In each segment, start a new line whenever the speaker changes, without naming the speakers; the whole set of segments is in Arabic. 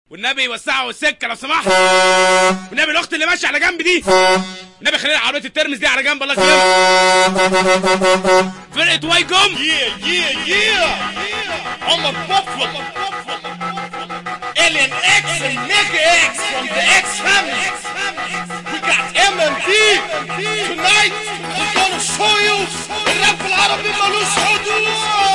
والنبي يوسعوا السكه لو سمحت. والنبي الاخت اللي ماشيه على جنب دي، النبي خلينا عربيه الترمس دي على جنب الله يكرمك. فرقه واي جم.
عمر بوفلو Alien X and Mega X from the X family. We got MMD tonight. We're gonna show you الراب العربي ملوش حدود.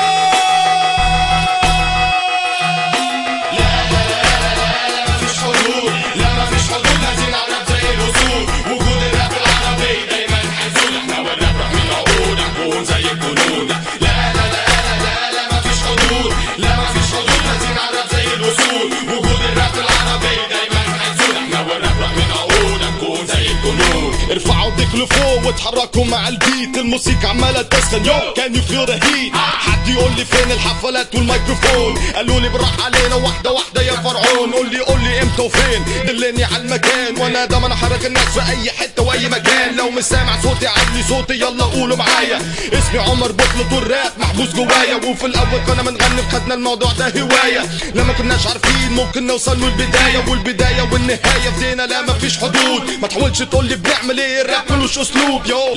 ارفعوا ايديك لفوق واتحركوا مع البيت، الموسيقى عماله تسخن. يو كان يو فيل ذا هيت. حد يقول لي فين الحفلات والميكروفون؟ قالوا لي بالراحه علينا واحده واحده يا فرعون. قول لي امتى وفين، دلني على المكان وانا دايما احرك الناس في اي حته واي مكان. لو مش سامع صوتي علي صوتي يلا قولوا معايا. اسمي عمر بوفلو والراب محبوس جوايا، وفي الاول كنا بنغني خدنا الموضوع ده هوايه. لما كناش عارفين ممكن نوصل له البدايه والنهايه في لا مفيش حدود. ما تحاولش تقول لي بنعمل ايه، الراب ملوش اسلوب. يو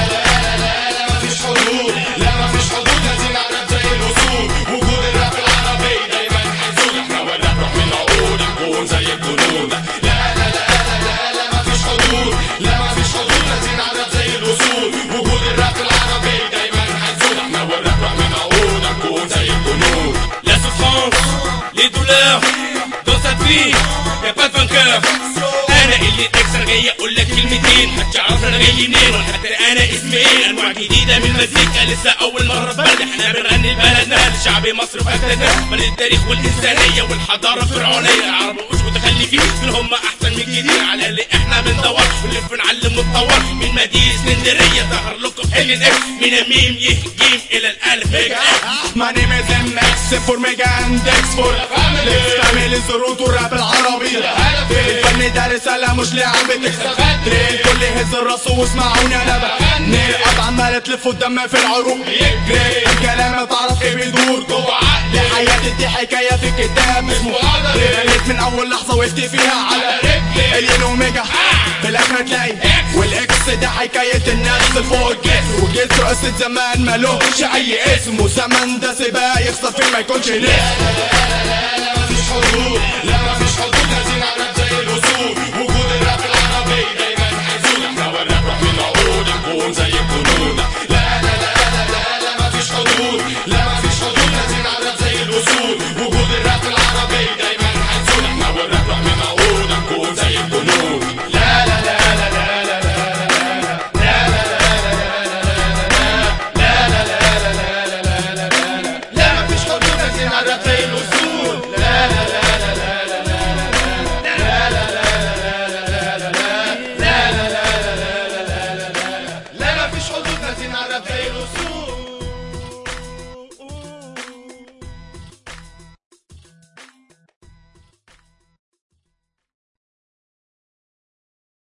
لا مفيش حدود، لا مفيش حدود، لازم نعرف زي الاصول. وجود الراب العربي دايما حيزول، احنا والراب روح من عقول نكون زي الجنود. لا مفيش حدود، لا مفيش حدود، لازم نعرف زي الاصول. وجود الراب العربي دايما حيزول، احنا والراب روح من عقول نكون زي الجنود.
La souffrance, les douleurs, dans cette vie, y'a pas de vainqueur. انا اللي اكسر جاي اقول لك كلمتين هتعرف انا جاي منين وحتى انا اسمي ايه. انواع جديده من المزيكا لسه اول مره في بلد، احنا بنغني لبلدنا لشعب مصر واجدادنا. بلد التاريخ والانسانيه والحضاره الفرعونيه. العرب مش متخلفين دول هم احسن من كتير، على اللي احنا بندور ونلف نعلم ونتطور. من مدينه اسكندريه ظهر لكم Alien X، من الميم يهجيم الى الالف ميجا اكس.
My name is MX for Mega and X for family الزروط والراب العربي. الفن ده رسالة مش لعبة تستفاد. الكل يهز الراس واسمعوني انا بغني. الارض عمالة تلف والدم في العروق يجري. الكلام تعرف ايه بيدور جوه عقلي. حياتي دي حكاية في كتاب مش محاضرة. غنيت من اول لحظة وقفت فيها على رجلي. الين وميجا في الاخر تلاقي والاكس ده حكاية الناس فوق الجسر. وجيت رقصة زمان مالوش اي اسم، وزمن ده سباق يخسر فيه ما يكونش نسر.